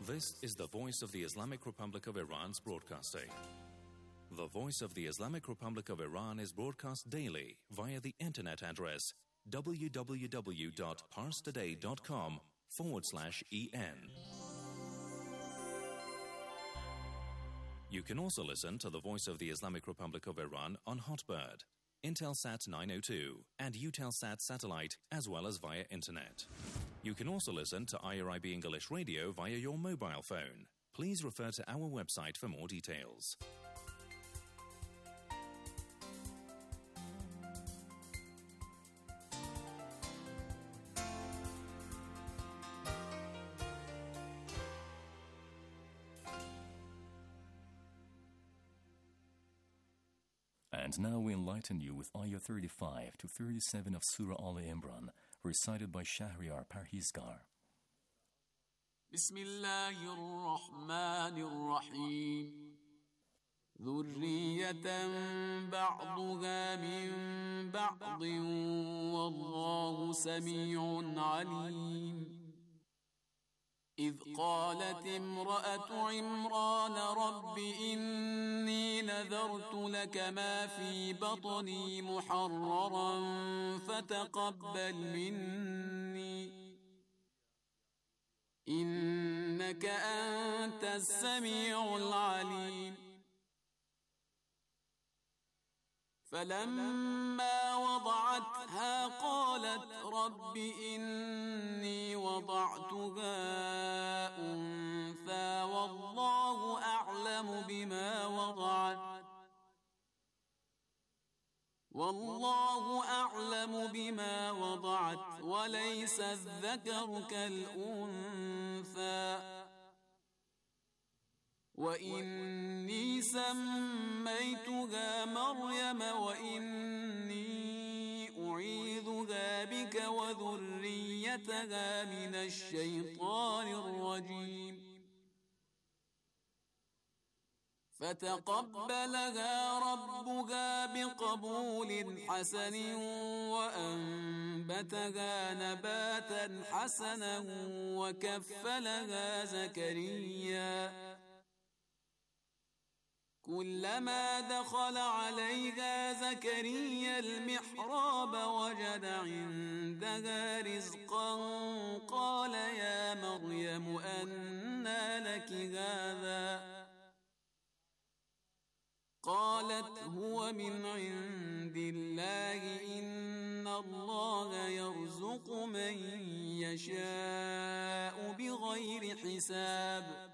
This is the Voice of the Islamic Republic of Iran's broadcasting. The Voice of the Islamic Republic of Iran is broadcast daily via the internet address www.parstoday.com/en. You can also listen to the Voice of the Islamic Republic of Iran on Hotbird, Intelsat 902 and Eutelsat satellite, as well as via internet. You can also listen to IRIB English Radio via your mobile phone. Please refer to our website for more details. And now we enlighten you with Ayah 35 to 37 of Surah Al-Imran, recited by Shahriar Parhizgar. Bismillahir-Rahmanir-Rahim. ذُرِّيَّةً بَعْضُهَا مِن بَعْضٍ وَاللَّهُ سَمِيعٌ عَلِيمٌ. إذ قالت امرأة عمران رب إني نذرت لك ما في بطني محررا فتقبل مني إنك أنت السميع العليم. فلما وضعتها قالت رب إني وضعتها أنثى والله أعلم بما وضعت وليس الذكر كالأنثى وإني سميتها مريم وإني أعيذها بك وذريتها من الشيطان الرجيم. فتقبلها ربها بقبول حسن وأنبتها نباتا حسنا وكفلها زكريا. كلما دخل عليها زكريا المحراب وجد عندها رزقا قال يا مريم أنى لك هذا؟ قالت هو من عند الله إن الله يرزق من يشاء بغير حساب.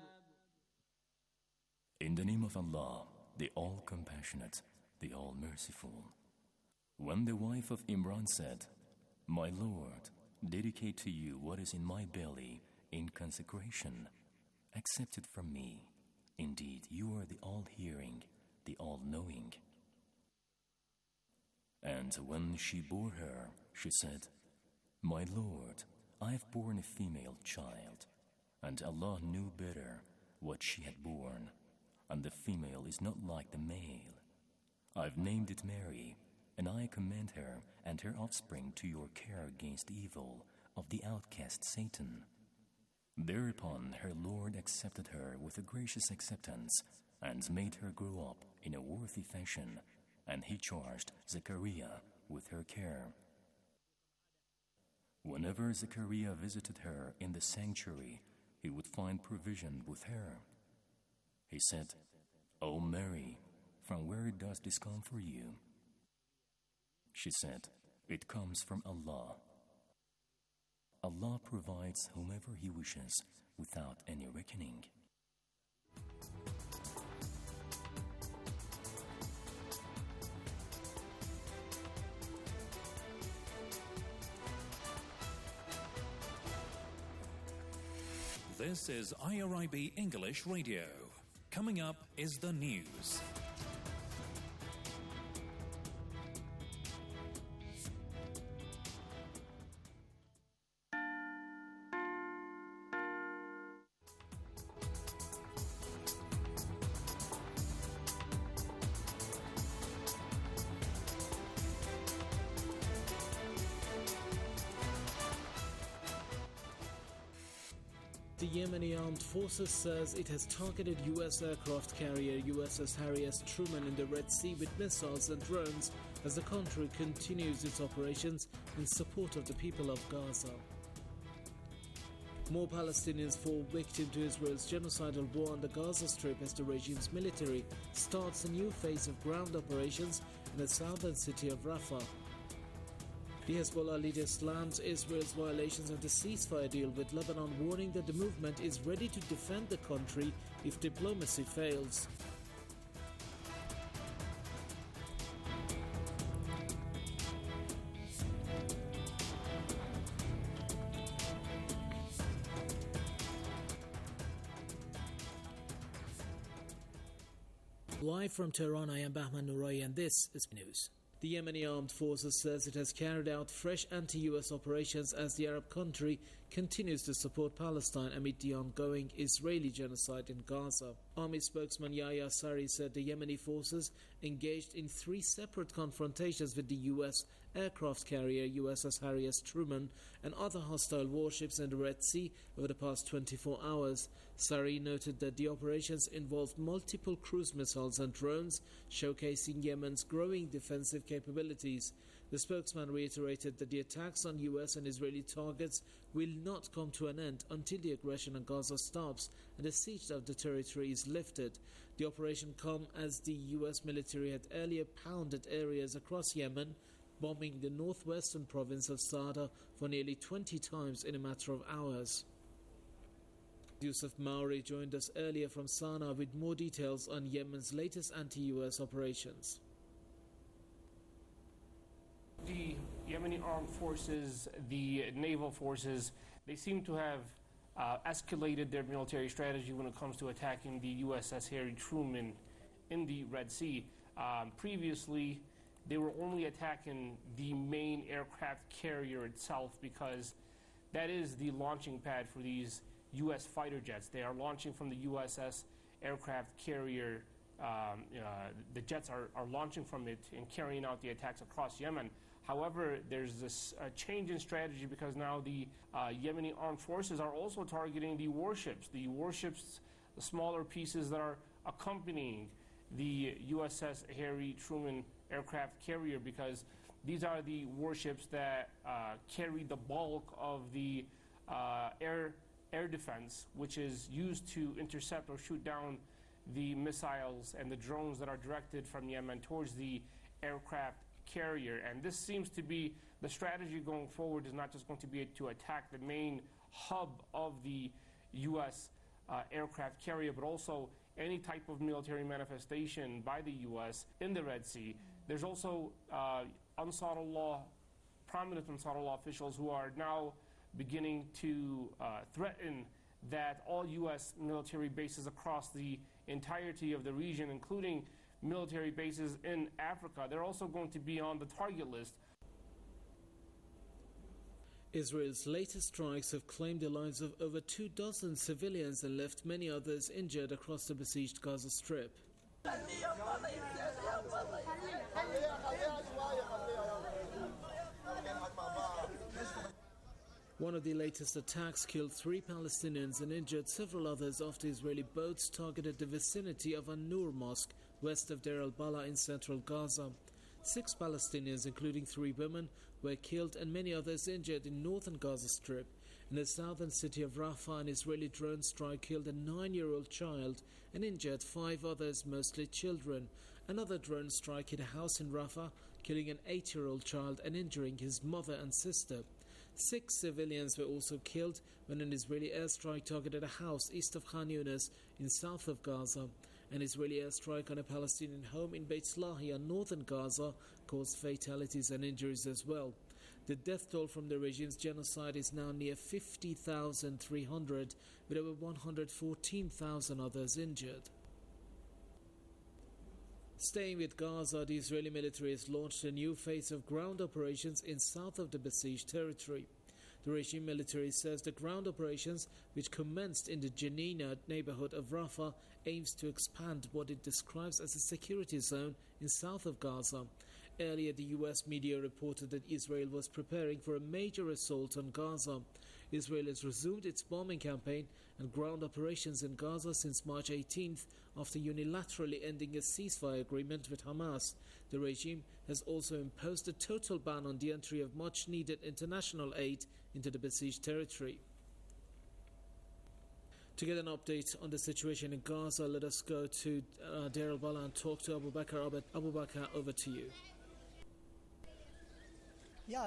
In the name of Allah, the All-Compassionate, the All-Merciful. When the wife of Imran said, My Lord, dedicate to you what is in my belly in consecration, accept it from me. Indeed, you are the All-Hearing, the All-Knowing. And when she bore her, she said, My Lord, I have borne a female child, and Allah knew better what she had borne. And the female is not like the male. I've named it Mary, and I commend her and her offspring to your care against evil of the outcast Satan. Thereupon her Lord accepted her with a gracious acceptance and made her grow up in a worthy fashion, and he charged Zechariah with her care. Whenever Zechariah visited her in the sanctuary, he would find provision with her. He said, O Mary, from where does this come for you? She said, It comes from Allah. Allah provides whomever He wishes without any reckoning. This is IRIB English Radio. Coming up is the news. The Yemeni Armed Forces says it has targeted U.S. aircraft carrier USS Harry S. Truman in the Red Sea with missiles and drones as the country continues its operations in support of the people of Gaza. More Palestinians fall victim to Israel's genocidal war on the Gaza Strip as the regime's military starts a new phase of ground operations in the southern city of Rafah. The Hezbollah leader slams Israel's violations of the ceasefire deal, with Lebanon warning that the movement is ready to defend the country if diplomacy fails. Live from Tehran, I am Bahman Norai and this is news. The Yemeni Armed Forces says it has carried out fresh anti-US operations as the Arab country continues to support Palestine amid the ongoing Israeli genocide in Gaza. Army spokesman Yahya Saree said the Yemeni forces engaged in 3 separate confrontations with the US aircraft carrier USS Harry S. Truman and other hostile warships in the Red Sea over the past 24 hours. Saree noted that the operations involved multiple cruise missiles and drones, showcasing Yemen's growing defensive capabilities. The spokesman reiterated that the attacks on US and Israeli targets will not come to an end until the aggression on Gaza stops and the siege of the territory is lifted. The operation comes as the US military had earlier pounded areas across Yemen, bombing the northwestern province of Sada for nearly 20 times in a matter of hours. Yusuf Mauri joined us earlier from Sana'a with more details on Yemen's latest anti-US operations. The Yemeni armed forces, the naval forces, they seem to have escalated their military strategy when it comes to attacking the USS Harry Truman in the Red Sea. Previously, they were only attacking the main aircraft carrier itself because that is the launching pad for these U.S. fighter jets. They are launching from the USS aircraft carrier. The jets are launching from it and carrying out the attacks across Yemen. However, there's this change in strategy because now the Yemeni armed forces are also targeting the warships, the smaller pieces that are accompanying the USS Harry Truman aircraft carrier, because these are the warships that carry the bulk of the air defense, which is used to intercept or shoot down the missiles and the drones that are directed from Yemen towards the aircraft carrier. And this seems to be the strategy going forward, is not just going to be to attack the main hub of the U.S. Aircraft carrier, but also any type of military manifestation by the U.S. in the Red Sea. There's also prominent Ansar Allah officials who are now beginning to threaten that all U.S. military bases across the entirety of the region, including military bases in Africa, they're also going to be on the target list. Israel's latest strikes have claimed the lives of over 24 civilians and left many others injured across the besieged Gaza Strip. One of the latest attacks killed 3 Palestinians and injured several others after Israeli boats targeted the vicinity of An-Nur Mosque west of Deir al-Balah in central Gaza. 6 Palestinians, including 3 women, were killed and many others injured in northern Gaza Strip. In the southern city of Rafah, an Israeli drone strike killed a 9-year-old child and injured 5 others, mostly children. Another drone strike hit a house in Rafah, killing an 8-year-old child and injuring his mother and sister. 6 civilians were also killed when an Israeli airstrike targeted a house east of Khan Yunis in south of Gaza. An Israeli airstrike on a Palestinian home in Beit Lahia, northern Gaza, caused fatalities and injuries as well. The death toll from the regime's genocide is now near 50,300, with over 114,000 others injured. Staying with Gaza, the Israeli military has launched a new phase of ground operations in south of the besieged territory. The regime military says the ground operations, which commenced in the Janina neighborhood of Rafah, aims to expand what it describes as a security zone in south of Gaza. Earlier, the US media reported that Israel was preparing for a major assault on Gaza. Israel has resumed its bombing campaign and ground operations in Gaza since March 18th after unilaterally ending a ceasefire agreement with Hamas. The regime has also imposed a total ban on the entry of much-needed international aid into the besieged territory. To get an update on the situation in Gaza, let us go to Deir al-Balah and talk to Abu Bakr Abed. Abu Bakr, over to you. Yeah,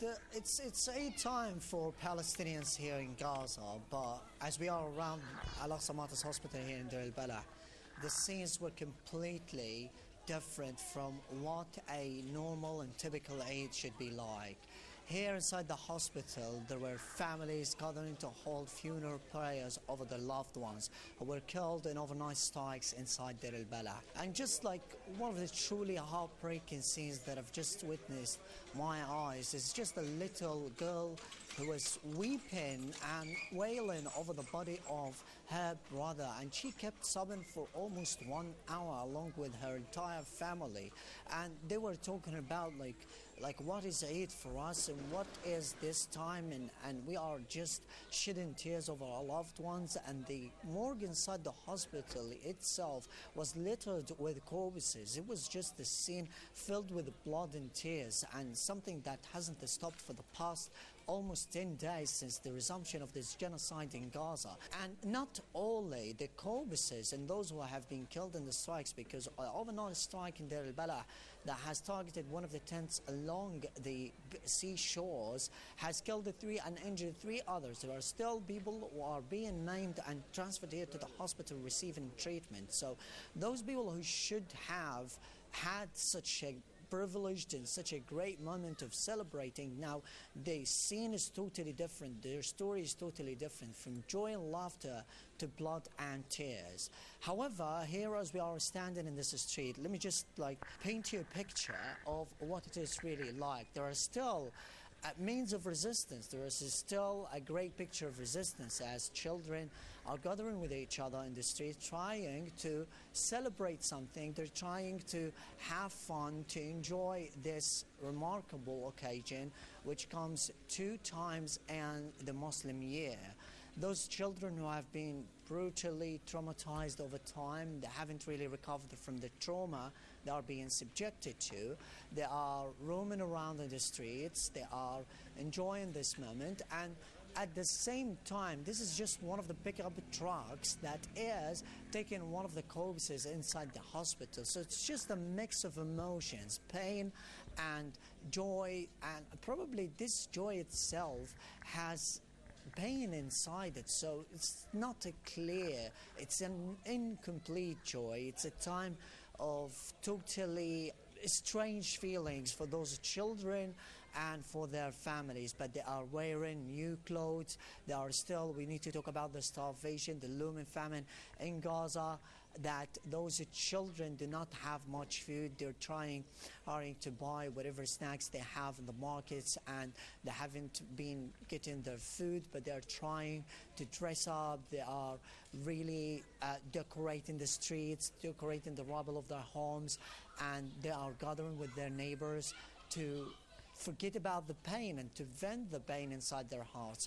it's a time for Palestinians here in Gaza, but as we are around Al-Aqsa Martyrs Hospital here in Deir al-Balah, the scenes were completely different from what a normal and typical Eid should be like. Here inside the hospital, there were families gathering to hold funeral prayers over their loved ones who were killed in overnight strikes inside Deir al-Balah. And just like one of the truly heartbreaking scenes that I've just witnessed my eyes is just a little girl who was weeping and wailing over the body of her brother, and she kept sobbing for almost 1 hour along with her entire family. And they were talking about like what is Eid for us and what is this time, and we are just shedding tears over our loved ones. And the morgue inside the hospital itself was littered with corpses. It was just a scene filled with blood and tears, and something that hasn't stopped for the past almost 10 days since the resumption of this genocide in Gaza. And not only the corpses and those who have been killed in the strikes, because an overnight strike in Deir al-Balah that has targeted one of the tents along the seashores has killed 3 and injured 3 others. There are still people who are being named and transferred here to the hospital receiving treatment. So those people who should have had such a privileged and such a great moment of celebrating, now the scene is totally different. Their story is totally different, from joy and laughter to blood and tears. However, here as we are standing in this street, let me just paint you a picture of what it is really like. There are still means of resistance. There is still a great picture of resistance as children are gathering with each other in the street, trying to celebrate something. They're trying to have fun, to enjoy this remarkable occasion, which comes 2 times in the Muslim year. Those children who have been brutally traumatized over time, they haven't really recovered from the trauma they are being subjected to. They are roaming around in the streets, they are enjoying this moment, and at the same time, this is just one of the pickup trucks that is taking one of the corpses inside the hospital. So it's just a mix of emotions, pain and joy, and probably this joy itself has pain inside it, so it's not a clear, it's an incomplete joy. It's a time of totally strange feelings for those children and for their families, but they are wearing new clothes. They are still, we need to talk about the starvation, the looming famine in Gaza, that those children do not have much food. They're trying to buy whatever snacks they have in the markets, and they haven't been getting their food, but they're trying to dress up. They are really decorating the streets, decorating the rubble of their homes, and they are gathering with their neighbors to forget about the pain and to vent the pain inside their hearts.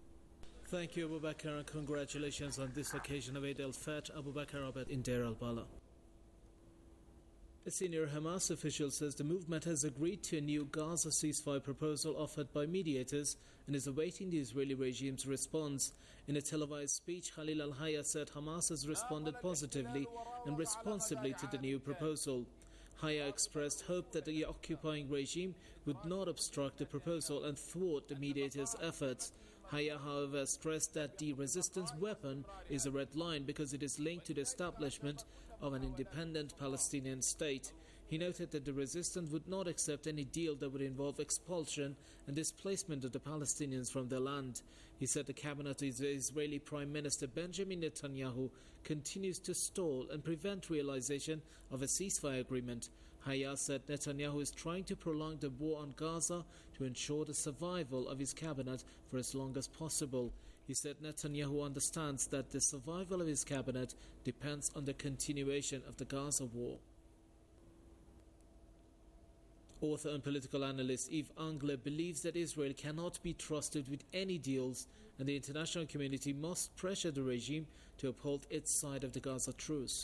Thank you, Abu Bakr, and congratulations on this occasion of Eid al-Fitr. Abu Bakr Abed in Deir al-Balah. A senior Hamas official says the movement has agreed to a new Gaza ceasefire proposal offered by mediators and is awaiting the Israeli regime's response. In a televised speech, Khalil al-Hayya said Hamas has responded positively and responsibly to the new proposal. Hayya expressed hope that the occupying regime would not obstruct the proposal and thwart the mediators' efforts. Hayya, however, stressed that the resistance weapon is a red line because it is linked to the establishment of an independent Palestinian state. He noted that the resistance would not accept any deal that would involve expulsion and displacement of the Palestinians from their land. He said the cabinet of the Israeli Prime Minister Benjamin Netanyahu continues to stall and prevent realization of a ceasefire agreement. Hayya said Netanyahu is trying to prolong the war on Gaza to ensure the survival of his cabinet for as long as possible. He said Netanyahu understands that the survival of his cabinet depends on the continuation of the Gaza war. Author and political analyst Yves Angler believes that Israel cannot be trusted with any deals and the international community must pressure the regime to uphold its side of the Gaza truce.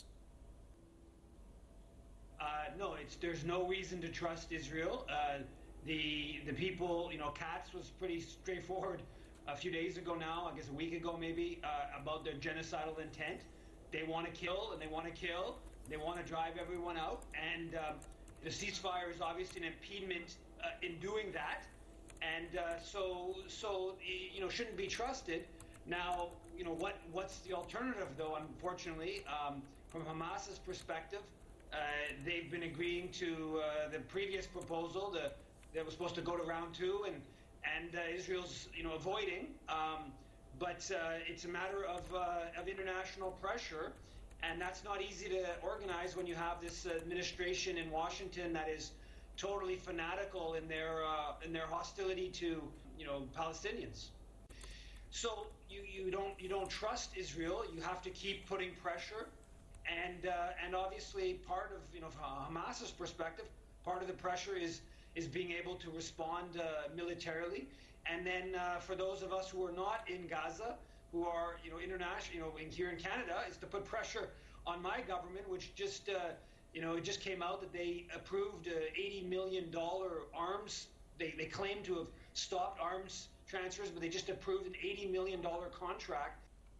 No, there's no reason to trust Israel. The people, Katz was pretty straightforward a few days ago now, I guess a week ago maybe, about their genocidal intent. They want to kill and they want to kill. They want to drive everyone out. And the ceasefire is obviously an impediment in doing that. And so shouldn't be trusted. Now, what's the alternative, though, unfortunately? From Hamas's perspective, they've been agreeing to the previous proposal that was supposed to go to round two, and Israel's avoiding. But it's a matter of international pressure, and that's not easy to organize when you have this administration in Washington that is totally fanatical in their hostility to Palestinians. So you don't trust Israel. You have to keep putting pressure. And obviously, part of from Hamas's perspective, part of the pressure is being able to respond militarily. And then for those of us who are not in Gaza, who are international, here in Canada, is to put pressure on my government, which just it just came out that they approved $80 million arms. They claim to have stopped arms transfers, but they just approved an $80 million contract.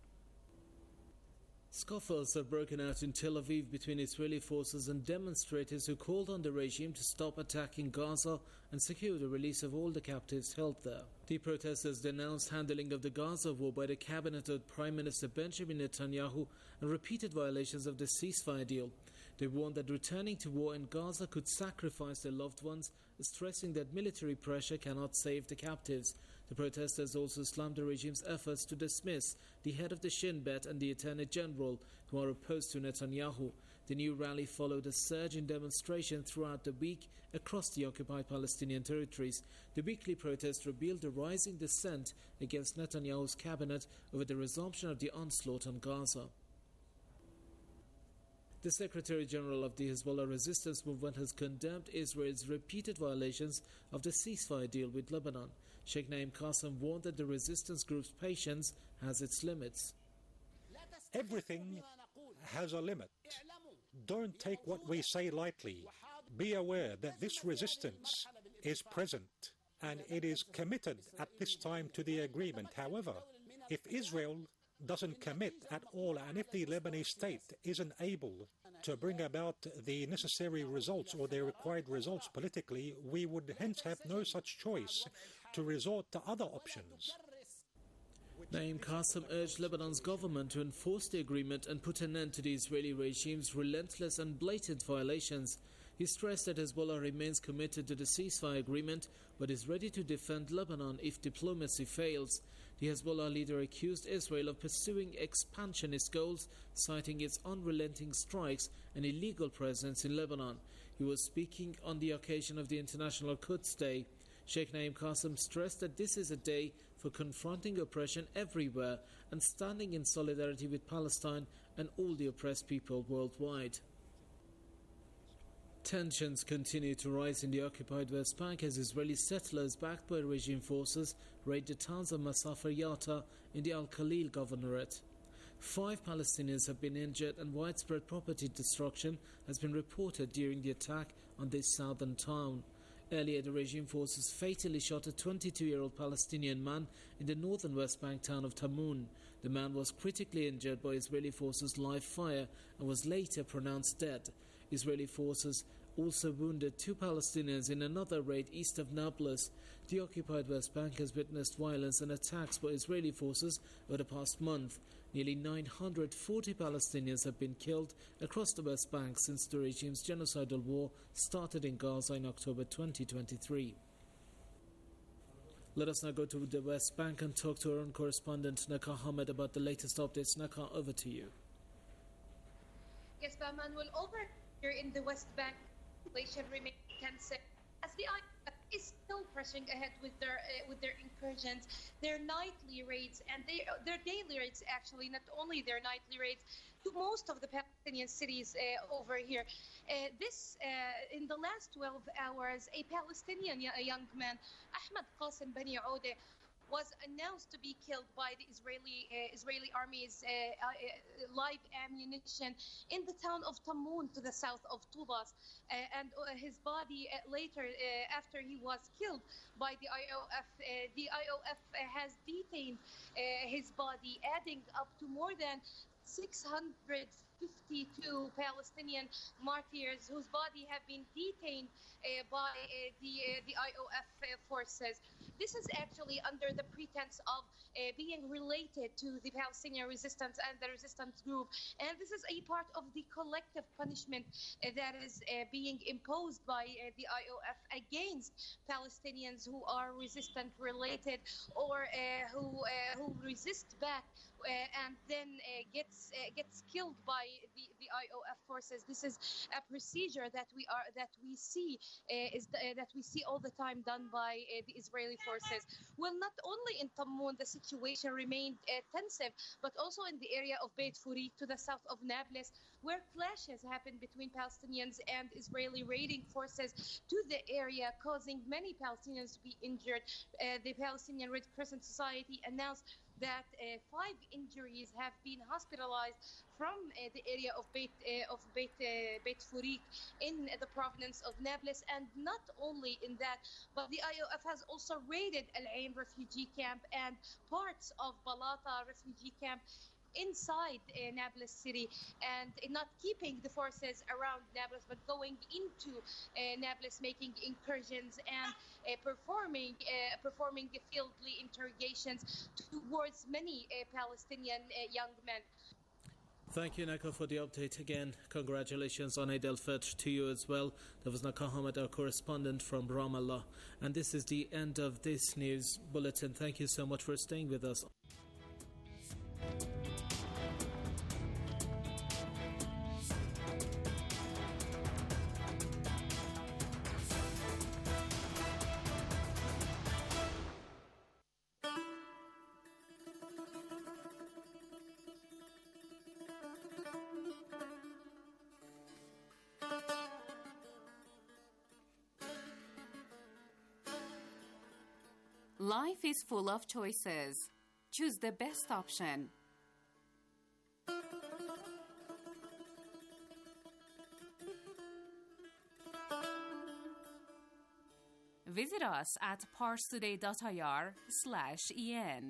Scuffles have broken out in Tel Aviv between Israeli forces and demonstrators who called on the regime to stop attacking Gaza and secure the release of all the captives held there. The protesters denounced handling of the Gaza war by the cabinet of Prime Minister Benjamin Netanyahu and repeated violations of the ceasefire deal. They warned that returning to war in Gaza could sacrifice their loved ones, stressing that military pressure cannot save the captives. The protesters also slammed the regime's efforts to dismiss the head of the Shin Bet and the Attorney General, who are opposed to Netanyahu. The new rally followed a surge in demonstration throughout the week across the occupied Palestinian territories. The weekly protests revealed a rising dissent against Netanyahu's cabinet over the resumption of the onslaught on Gaza. The Secretary General of the Hezbollah resistance movement has condemned Israel's repeated violations of the ceasefire deal with Lebanon. Sheikh Naim Qassem warned that the resistance group's patience has its limits. Everything has a limit. Don't take what we say lightly. Be aware that this resistance is present and it is committed at this time to the agreement. However, if Israel doesn't commit at all, and if the Lebanese state isn't able to bring about the necessary results or the required results politically, we would hence have no such choice to resort to other options. Naim Qassem urged Lebanon's government to enforce the agreement and put an end to the Israeli regime's relentless and blatant violations. He stressed that Hezbollah remains committed to the ceasefire agreement but is ready to defend Lebanon if diplomacy fails. The Hezbollah leader accused Israel of pursuing expansionist goals, citing its unrelenting strikes and illegal presence in Lebanon. He was speaking on the occasion of the International Quds Day. Sheikh Naim Qassem stressed that this is a day for confronting oppression everywhere and standing in solidarity with Palestine and all the oppressed people worldwide. Tensions continue to rise in the occupied West Bank as Israeli settlers backed by regime forces raid the towns of Masafer Yatta in the Al-Khalil governorate. 5 Palestinians have been injured and widespread property destruction has been reported during the attack on this southern town. Earlier, the regime forces fatally shot a 22-year-old Palestinian man in the northern West Bank town of Tamun. The man was critically injured by Israeli forces' live fire and was later pronounced dead. Israeli forces also wounded 2 Palestinians in another raid east of Nablus. The occupied West Bank has witnessed violence and attacks by Israeli forces over the past month. Nearly 940 Palestinians have been killed across the West Bank since the regime's genocidal war started in Gaza in October 2023. Let us now go to the West Bank and talk to our own correspondent Naka Hamid about the latest updates. Naka, over to you. Yes, Manuel, over here in the West Bank, situation remains tense as the is still pressing ahead with their incursions, their nightly raids, and their daily raids. Actually, not only their nightly raids to most of the Palestinian cities over here. In the last 12 hours, a Palestinian young man, Ahmed Qasim Bani Oude, was announced to be killed by the Israeli army's live ammunition in the town of Tamoun to the south of Tubas, and his body later, after he was killed by the IOF has detained his body, adding up to more than 652 Palestinian martyrs whose body have been detained by the IOF forces. This is actually under the pretense of being related to the Palestinian resistance and the resistance group. And this is a part of the collective punishment that is being imposed by the IOF against Palestinians who are resistant related or who resist back and then gets killed by the IOF forces. This is a procedure that we see all the time done by the Israeli forces. Well, not only in Tamoun the situation remained tensive, but also in the area of Beit Furi to the south of Nablus, where clashes happened between Palestinians and Israeli raiding forces to the area, causing many Palestinians to be injured. The Palestinian Red Crescent Society announced that 5 injuries have been hospitalized from the area of Beit Furik in the province of Nablus. And not only in that, but the IOF has also raided Al Ain refugee camp and parts of Balata refugee camp inside Nablus city, and not keeping the forces around Nablus, but going into Nablus, making incursions and performing fieldly interrogations towards many Palestinian young men. Thank you, Naka, for the update again. Congratulations on Eid al-Fitr to you as well. That was Naka Hamad, our correspondent from Ramallah. And this is the end of this news bulletin. Thank you so much for staying with us. Life is full of choices. Choose the best option. Visit us at parstoday.ir/en.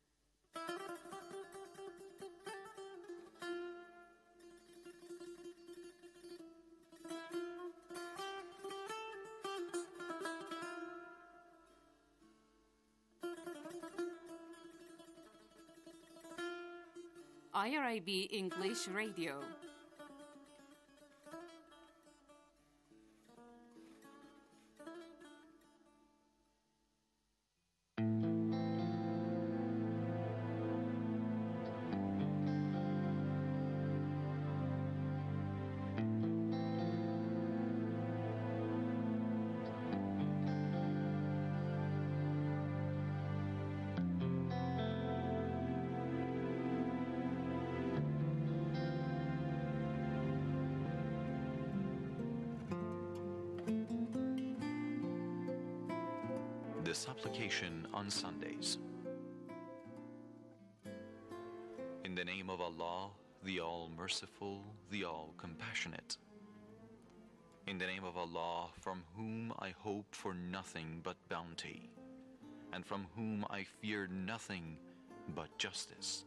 IRIB English Radio. The supplication on Sundays. In the name of Allah, the All-Merciful, the All-Compassionate. In the name of Allah, from whom I hope for nothing but bounty, and from whom I fear nothing but justice.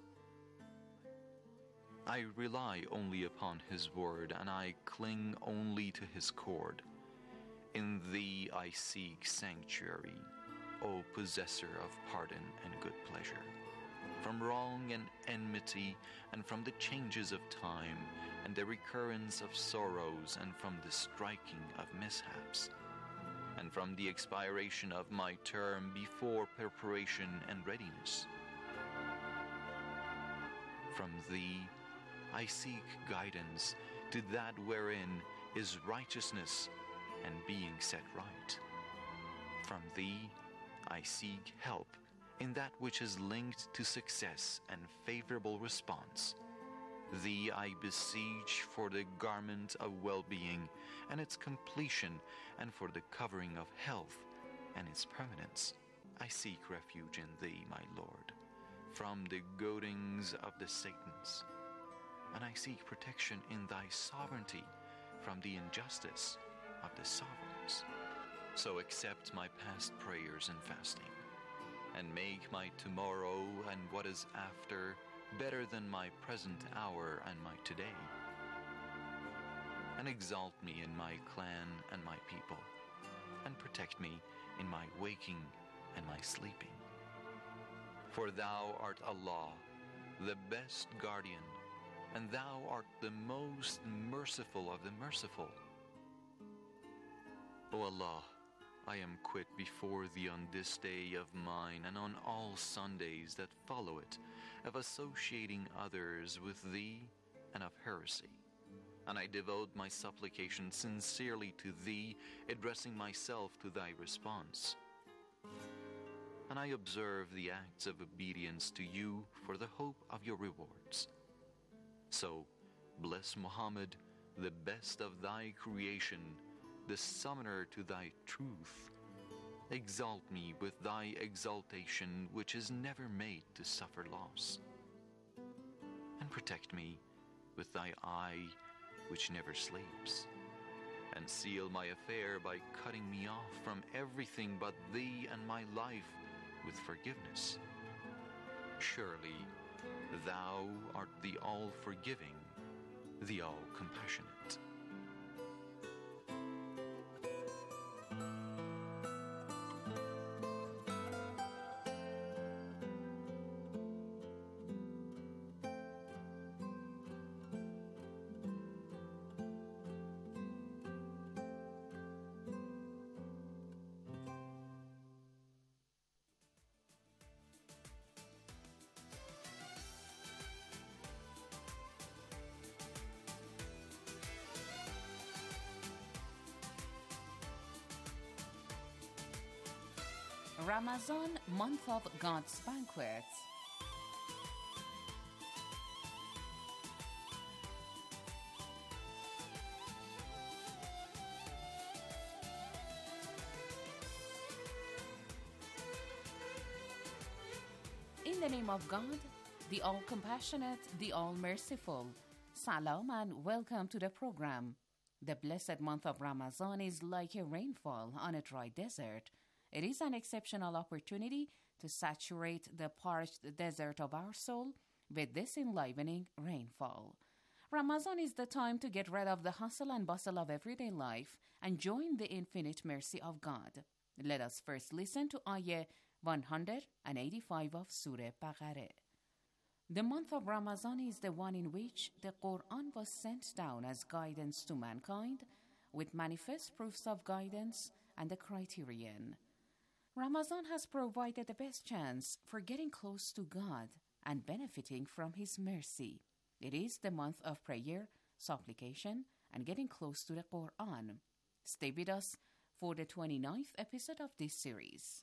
I rely only upon His word, and I cling only to His cord. In Thee I seek sanctuary, O possessor of pardon and good pleasure, from wrong and enmity, and from the changes of time, and the recurrence of sorrows, and from the striking of mishaps, and from the expiration of my term before preparation and readiness. From Thee I seek guidance to that wherein is righteousness and being set right. From thee I seek help in that which is linked to success and favorable response. Thee I beseech for the garment of well-being and its completion, and for the covering of health and its permanence. I seek refuge in thee, my Lord, from the goadings of the Satans, and I seek protection in thy sovereignty from the injustice of the sovereigns. So accept my past prayers and fasting, and make my tomorrow and what is after better than my present hour and my today. And exalt me in my clan and my people, and protect me in my waking and my sleeping. For thou art Allah, the best guardian, and thou art the most merciful of the merciful. O Allah, I am quit before thee on this day of mine, and on all Sundays that follow it, of associating others with thee and of heresy. And I devote my supplication sincerely to thee, addressing myself to thy response. And I observe the acts of obedience to you for the hope of your rewards. So, bless Muhammad, the best of thy creation, the summoner to thy truth. Exalt me with thy exaltation, which is never made to suffer loss. And protect me with thy eye, which never sleeps. And seal my affair by cutting me off from everything but thee and my life with forgiveness. Surely thou art the all-forgiving, the all-compassionate. Ramadan, month of God's banquets. In the name of God, the all-compassionate, the all-merciful, Salam and welcome to the program. The blessed month of Ramadan is like a rainfall on a dry desert. It is an exceptional opportunity to saturate the parched desert of our soul with this enlivening rainfall. Ramadan is the time to get rid of the hustle and bustle of everyday life and join the infinite mercy of God. Let us first listen to Ayah 185 of Surah Baqarah. The month of Ramadan is the one in which the Quran was sent down as guidance to mankind, with manifest proofs of guidance and the criterion. Ramadan has provided the best chance for getting close to God and benefiting from His mercy. It is the month of prayer, supplication, and getting close to the Quran. Stay with us for the 29th episode of this series.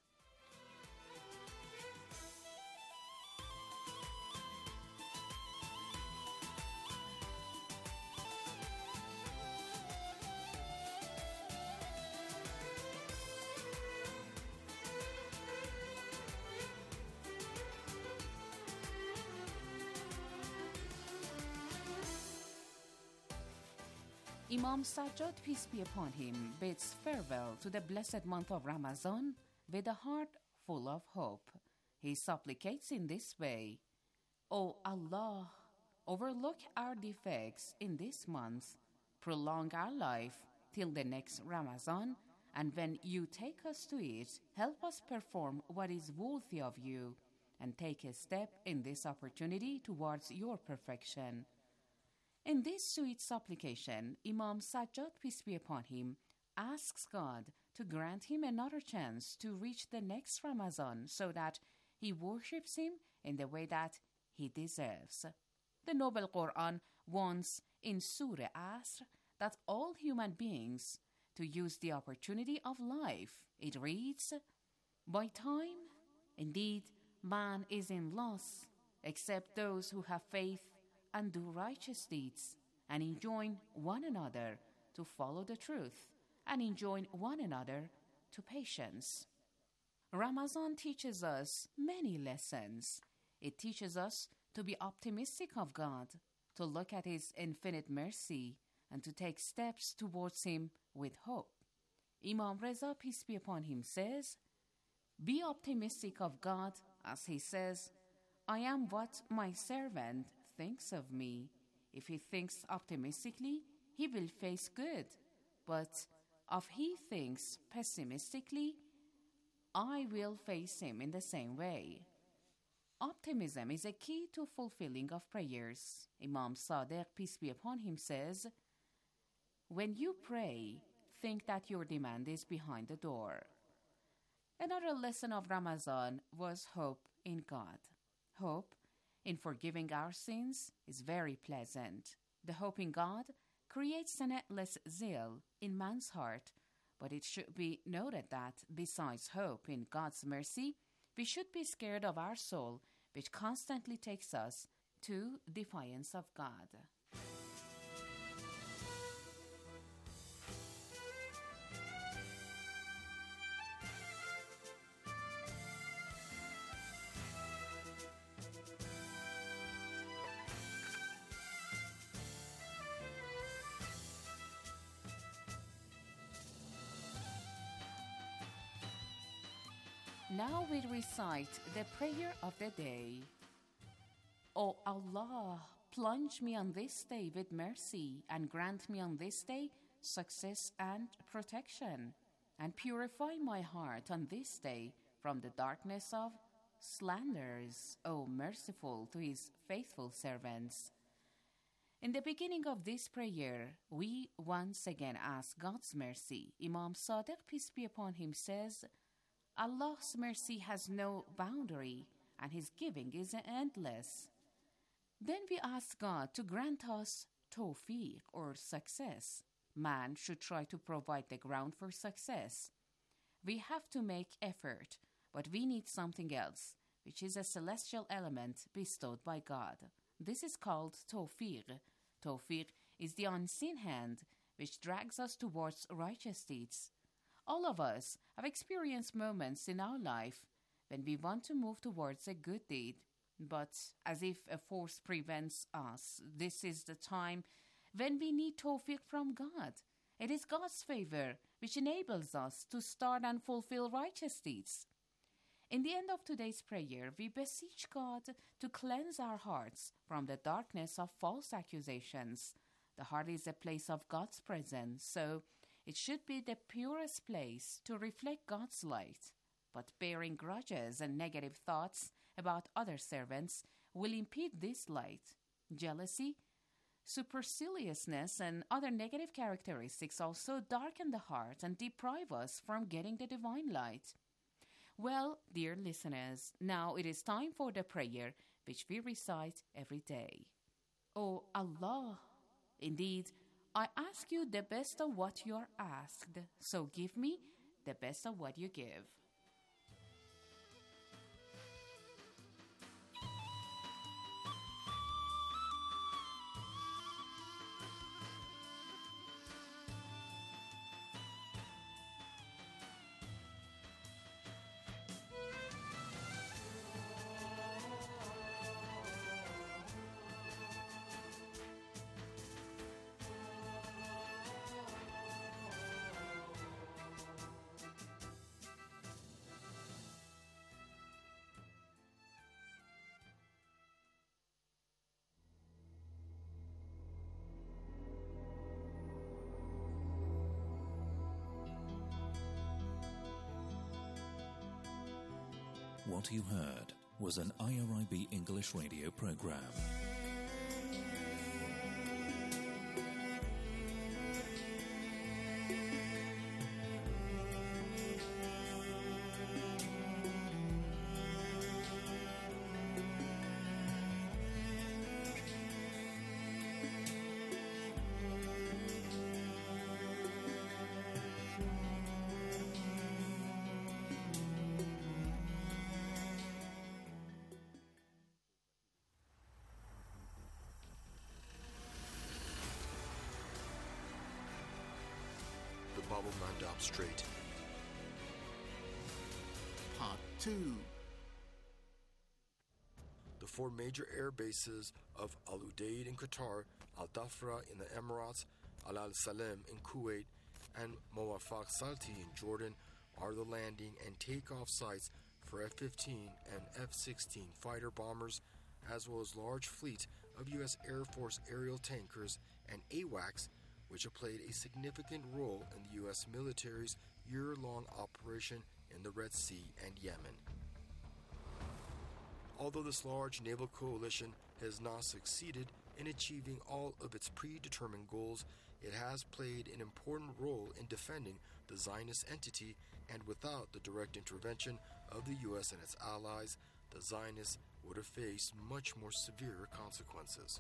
Imam Sajjad, peace be upon him, bids farewell to the blessed month of Ramadan with a heart full of hope. He supplicates in this way, O Allah, overlook our defects in this month, prolong our life till the next Ramadan, and when you take us to it, help us perform what is worthy of you, and take a step in this opportunity towards your perfection. In this sweet supplication, Imam Sajjad, peace be upon him, asks God to grant him another chance to reach the next Ramadan so that he worships him in the way that he deserves. The Noble Quran warns in Surah Asr that all human beings to use the opportunity of life. It reads, "By time, indeed, man is in loss, except those who have faith and do righteous deeds, and enjoin one another to follow the truth, and enjoin one another to patience." Ramadan teaches us many lessons. It teaches us to be optimistic of God, to look at His infinite mercy, and to take steps towards Him with hope. Imam Reza, peace be upon him, says, "Be optimistic of God, as He says, 'I am what my servant thinks of me.' If he thinks optimistically, he will face good. But if he thinks pessimistically, I will face him in the same way." Optimism is a key to fulfilling of prayers. Imam Sadiq, peace be upon him, says, "When you pray, think that your demand is behind the door." Another lesson of Ramadan was hope in God. Hope in forgiving our sins is very pleasant. The hope in God creates an endless zeal in man's heart, but it should be noted that besides hope in God's mercy, we should be scared of our soul, which constantly takes us to defiance of God. Now we recite the prayer of the day. O Allah, plunge me on this day with mercy, and grant me on this day success and protection, and purify my heart on this day from the darkness of slanders, O merciful to His faithful servants. In the beginning of this prayer, we once again ask God's mercy. Imam Sadiq, peace be upon him, says, "Allah's mercy has no boundary, and His giving is endless." Then we ask God to grant us tawfiq, or success. Man should try to provide the ground for success. We have to make effort, but we need something else, which is a celestial element bestowed by God. This is called tawfiq. Tawfiq is the unseen hand which drags us towards righteous deeds. All of us have experienced moments in our life when we want to move towards a good deed, but as if a force prevents us. This is the time when we need tawfiq from God. It is God's favor which enables us to start and fulfill righteous deeds. In the end of today's prayer, we beseech God to cleanse our hearts from the darkness of false accusations. The heart is a place of God's presence, so it should be the purest place to reflect God's light. But bearing grudges and negative thoughts about other servants will impede this light. Jealousy, superciliousness, and other negative characteristics also darken the heart and deprive us from getting the divine light. Well, dear listeners, now it is time for the prayer which we recite every day. O Allah, indeed, I ask you the best of what you are asked, so give me the best of what you give. What you heard was an IRIB English radio program. Bab el-Mandab Strait. Part 2. The four major air bases of Al Udeid in Qatar, Al Dhafra in the Emirates, Al Salem in Kuwait, and Muwafaq Salti in Jordan are the landing and takeoff sites for F-15 and F-16 fighter bombers, as well as large fleet of U.S. Air Force aerial tankers and AWACS, which have played a significant role in the U.S. military's year-long operation in the Red Sea and Yemen. Although this large naval coalition has not succeeded in achieving all of its predetermined goals, it has played an important role in defending the Zionist entity, and without the direct intervention of the U.S. and its allies, the Zionists would have faced much more severe consequences.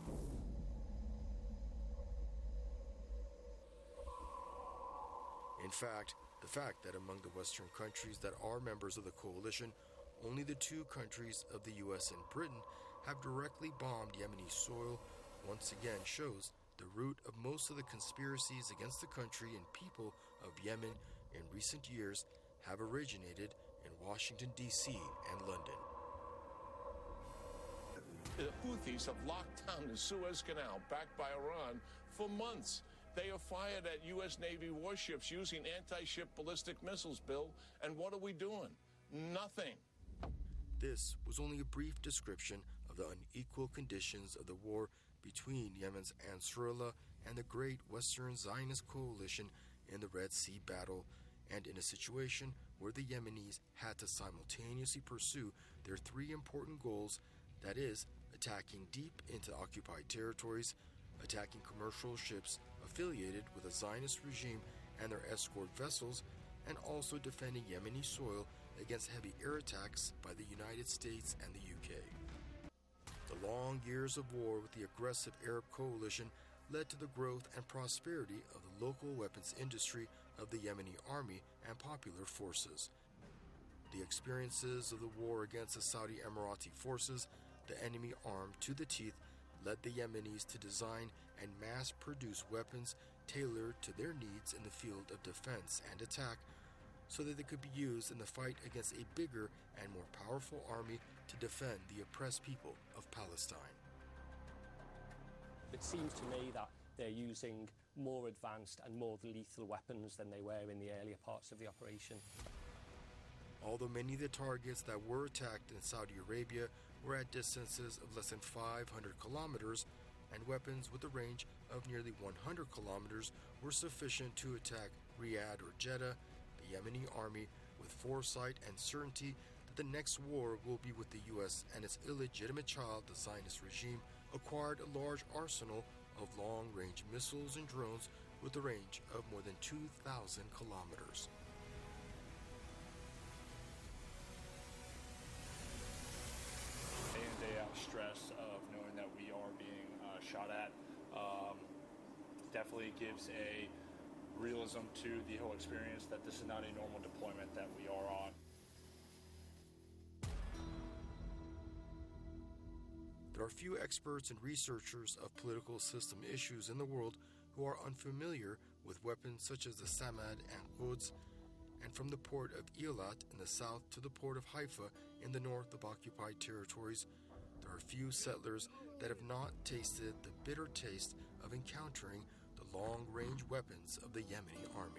In fact, the fact that among the Western countries that are members of the coalition, only the two countries of the U.S. and Britain have directly bombed Yemeni soil once again shows the root of most of the conspiracies against the country and people of Yemen in recent years have originated in Washington, D.C. and London. The Houthis have locked down the Suez Canal, backed by Iran, for months. They have fired at U.S. Navy warships using anti-ship ballistic missiles, Bill. And what are we doing? Nothing. This was only a brief description of the unequal conditions of the war between Yemen's Ansarullah and the great Western Zionist coalition in the Red Sea battle, and in a situation where the Yemenis had to simultaneously pursue their three important goals, that is, attacking deep into occupied territories, attacking commercial ships affiliated with the Zionist regime and their escort vessels, and also defending Yemeni soil against heavy air attacks by the United States and the UK. The long years of war with the aggressive Arab coalition led to the growth and prosperity of the local weapons industry of the Yemeni army and popular forces. The experiences of the war against the Saudi Emirati forces, the enemy armed to the teeth, led the Yemenis to design and mass-produce weapons tailored to their needs in the field of defense and attack, so that they could be used in the fight against a bigger and more powerful army to defend the oppressed people of Palestine. It seems to me that they're using more advanced and more lethal weapons than they were in the earlier parts of the operation. Although many of the targets that were attacked in Saudi Arabia were at distances of less than 500 kilometers, and weapons with a range of nearly 100 kilometers were sufficient to attack Riyadh or Jeddah, the Yemeni army, with foresight and certainty that the next war will be with the U.S. and its illegitimate child, the Zionist regime, acquired a large arsenal of long-range missiles and drones with a range of more than 2,000 kilometers. Day in, day out stress of knowing that we are being shot at definitely gives a realism to the whole experience that this is not a normal deployment that we are on. There are few experts and researchers of political system issues in the world who are unfamiliar with weapons such as the Samad and Quds, and from the port of Eilat in the south to the port of Haifa in the north of occupied territories, there are few settlers that have not tasted the bitter taste of encountering the long-range weapons of the Yemeni army.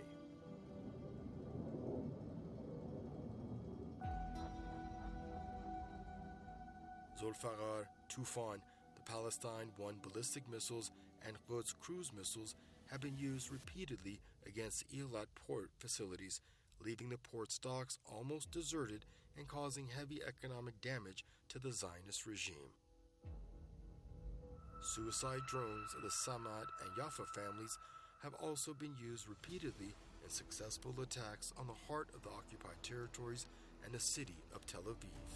Zulfiqar, Tufan, the Palestine-1 ballistic missiles, and Quds cruise missiles have been used repeatedly against Eilat port facilities, leaving the port stocks almost deserted and causing heavy economic damage to the Zionist regime. Suicide drones of the Samad and Yafa families have also been used repeatedly in successful attacks on the heart of the occupied territories and the city of Tel Aviv.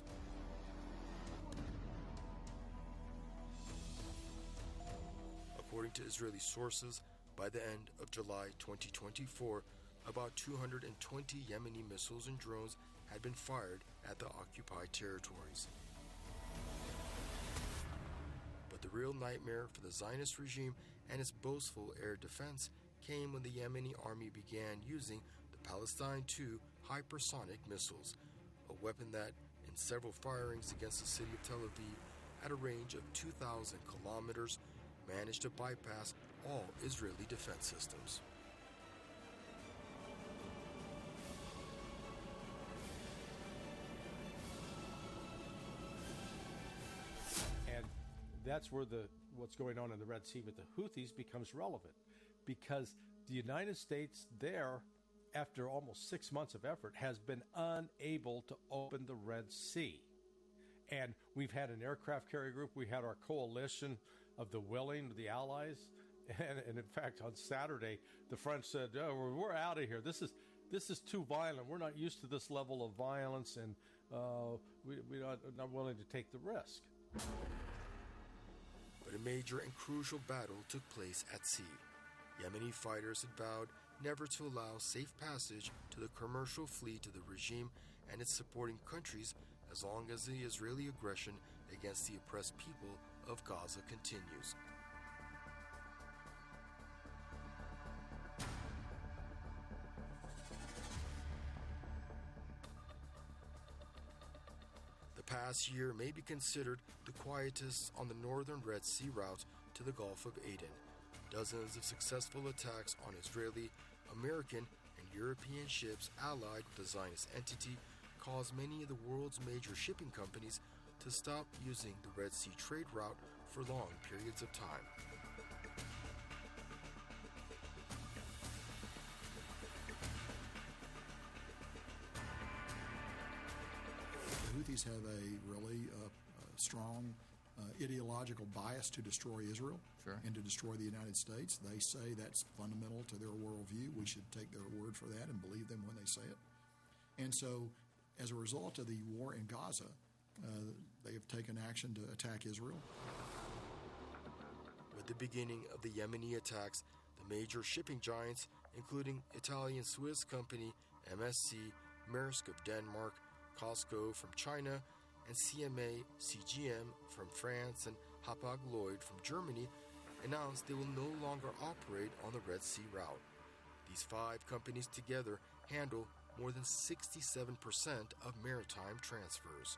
According to Israeli sources, by the end of July 2024, about 220 Yemeni missiles and drones had been fired at the occupied territories. But the real nightmare for the Zionist regime and its boastful air defense came when the Yemeni army began using the Palestine II hypersonic missiles, a weapon that, in several firings against the city of Tel Aviv at a range of 2,000 kilometers, managed to bypass all Israeli defense systems. And that's where what's going on in the Red Sea with the Houthis becomes relevant, because the United States there, after almost 6 months of effort, has been unable to open the Red Sea. And we've had an aircraft carrier group. We had our coalition of the willing, the allies. And in fact, on Saturday, the French said, oh, we're out of here. This is too violent. We're not used to this level of violence, and we're not willing to take the risk. But a major and crucial battle took place at sea. Yemeni fighters had vowed never to allow safe passage to the commercial fleet of the regime and its supporting countries as long as the Israeli aggression against the oppressed people of Gaza continues. The past year may be considered the quietest on the northern Red Sea route to the Gulf of Aden. Dozens of successful attacks on Israeli, American, and European ships allied with the Zionist entity caused many of the world's major shipping companies to stop using the Red Sea trade route for long periods of time. The Houthis have a really strong ideological bias to destroy Israel and to destroy the United States. They say that's fundamental to their worldview. We should take their word for that and believe them when they say it. And so, as a result of the war in Gaza, they have taken action to attack Israel. With the beginning of the Yemeni attacks, the major shipping giants, including Italian Swiss company MSC, Maersk of Denmark, COSCO from China, and CMA CGM from France and Hapag-Lloyd from Germany, announced they will no longer operate on the Red Sea route. These 5 companies together handle more than 67% of maritime transfers.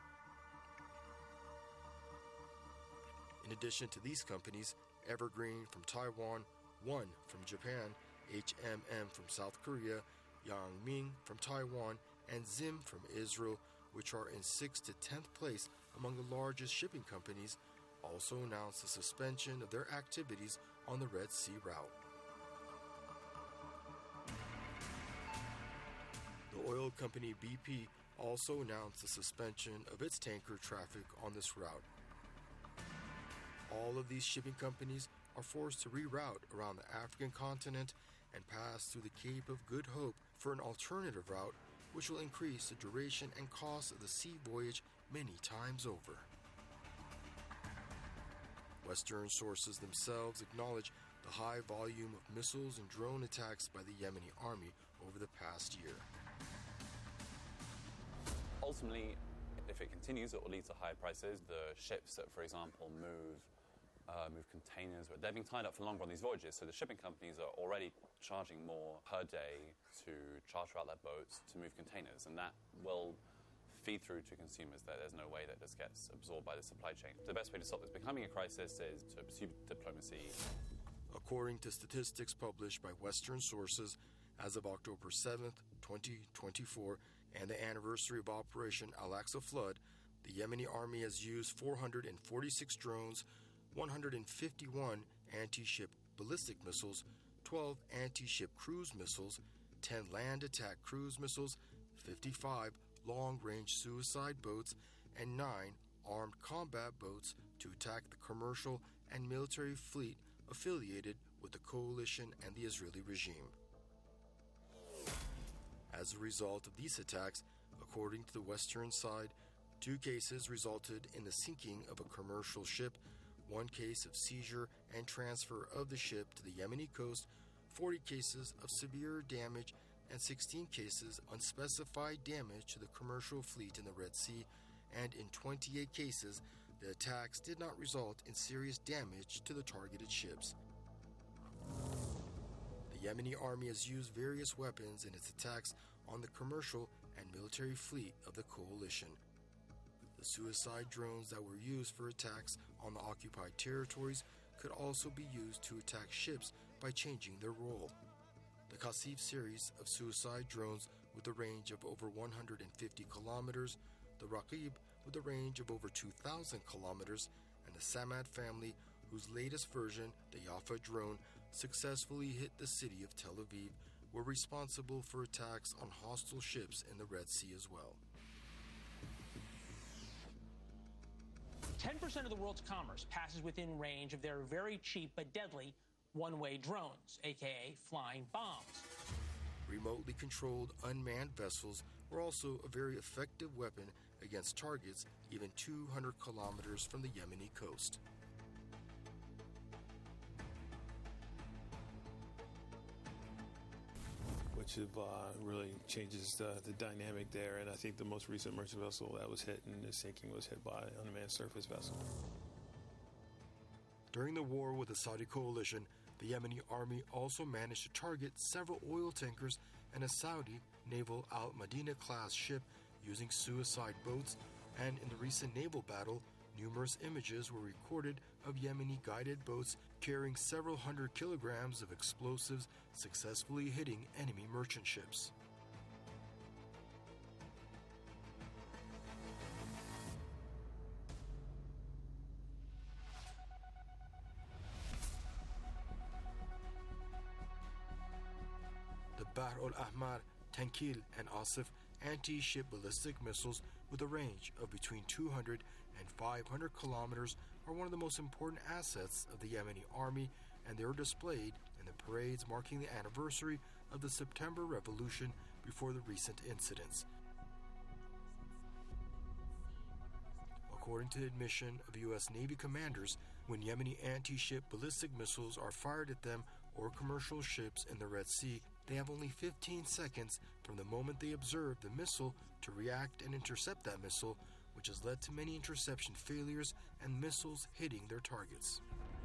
In addition to these companies, Evergreen from Taiwan, One from Japan, HMM from South Korea, Yangming from Taiwan, and Zim from Israel, which are in 6th to 10th place among the largest shipping companies, also announced the suspension of their activities on the Red Sea route. The oil company BP also announced the suspension of its tanker traffic on this route. All of these shipping companies are forced to reroute around the African continent and pass through the Cape of Good Hope for an alternative route, which will increase the duration and cost of the sea voyage many times over. Western sources themselves acknowledge the high volume of missiles and drone attacks by the Yemeni army over the past year. Ultimately, if it continues, it will lead to higher prices. The ships that, for example, move containers, they're being tied up for longer on these voyages, so the shipping companies are already charging more per day to charter out their boats to move containers, and that will feed through to consumers. There's no way that this gets absorbed by the supply chain. The best way to stop this becoming a crisis is to pursue diplomacy. According to statistics published by Western sources, as of October 7th, 2024, and the anniversary of Operation Al-Aqsa Flood, the Yemeni army has used 446 drones, 151 anti-ship ballistic missiles, 12 anti-ship cruise missiles, 10 land attack cruise missiles, 55 long-range suicide boats, and 9 armed combat boats to attack the commercial and military fleet affiliated with the coalition and the Israeli regime. As a result of these attacks, according to the Western side, 2 cases resulted in the sinking of a commercial ship, 1 case of seizure and transfer of the ship to the Yemeni coast, 40 cases of severe damage, and 16 cases unspecified damage to the commercial fleet in the Red Sea, and in 28 cases, the attacks did not result in serious damage to the targeted ships. The The Yemeni army has used various weapons in its attacks on the commercial and military fleet of the coalition. The suicide drones that were used for attacks on the occupied territories could also be used to attack ships by changing their role. The Qasif series of suicide drones with a range of over 150 kilometers, the Raqib with a range of over 2,000 kilometers, and the Samad family, whose latest version, the Yafa drone, successfully hit the city of Tel Aviv, were responsible for attacks on hostile ships in the Red Sea as well. 10% of the world's commerce passes within range of their very cheap but deadly one-way drones, aka flying bombs. Remotely controlled unmanned vessels were also a very effective weapon against targets even 200 kilometers from the Yemeni coast. Which really changes the dynamic there, and I think the most recent merchant vessel that was hit and is sinking was hit by an unmanned surface vessel. During the war with the Saudi coalition, the Yemeni army also managed to target several oil tankers and a Saudi naval Al-Madinah class ship using suicide boats, and in the recent naval battle, numerous images were recorded of Yemeni guided boats carrying several hundred kilograms of explosives successfully hitting enemy merchant ships. The Bahr al-Ahmar, Tankil, and Asif anti-ship ballistic missiles with a range of between 200 and 500 kilometers are one of the most important assets of the Yemeni army, and they are displayed in the parades marking the anniversary of the September Revolution before the recent incidents. According to the admission of U.S. Navy commanders, when Yemeni anti-ship ballistic missiles are fired at them or commercial ships in the Red Sea, they have only 15 seconds from the moment they observe the missile to react and intercept that missile, which has led to many interception failures and missiles hitting their targets.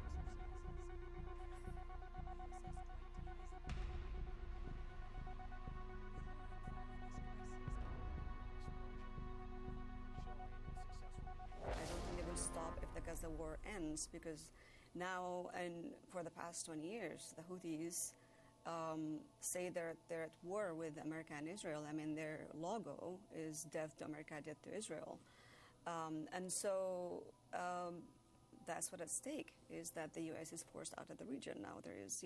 I don't think they will stop if the Gaza war ends, because now and for the past 20 years, the Houthis say they're at war with America and Israel. I mean, their logo is death to America, death to Israel. And so that's what's at stake, is that the U.S. is forced out of the region. Now there is,